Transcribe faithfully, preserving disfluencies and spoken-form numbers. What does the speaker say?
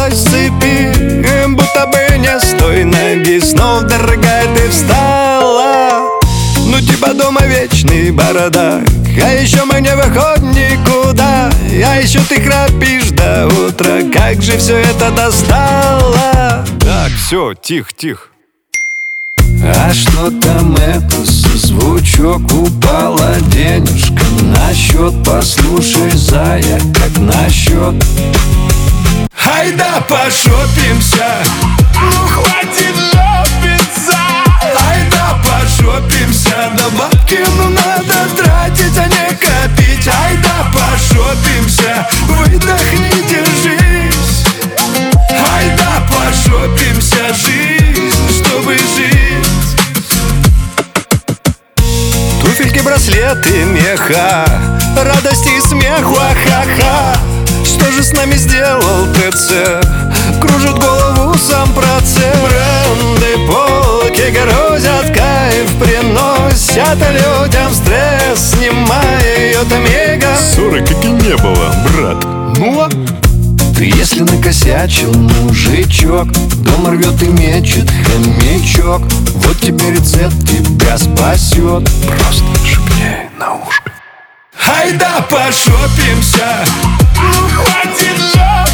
сорвалось с цепи, будто бы не с той ноги. Снова, дорогая, ты встала. Ну типа дома вечный бардак, а еще мы не выходим никуда, а еще ты храпишь до утра. Как же все это достало. Так, все, тихо, тихо. А что там это за звучок? Упала денежка на счет. Послушай, зая, как насчет? Айда пошопимся. Ну хватит шопиться. Айда пошопимся. Да бабки ну надо тратить, а не копить. Айда пошопимся. Выдохни, держись. Айда пошопимся. Жизнь, чтобы жить. Туфельки, браслеты, меха, радости и смеху, ха-ха. Что же с нами сделал ТЦ? Кружит голову сам процесс. Бренды, полки грузят, кайф приносят людям стресс, снимая ее мега. Ссоры как и не было, брат. Ну а? Ты если накосячил, мужичок, дома рвет и мечет хомячок. Вот тебе рецепт, тебя спасет. Просто шепни на ушко. Айда пошопимся. Ну хватит шопиться.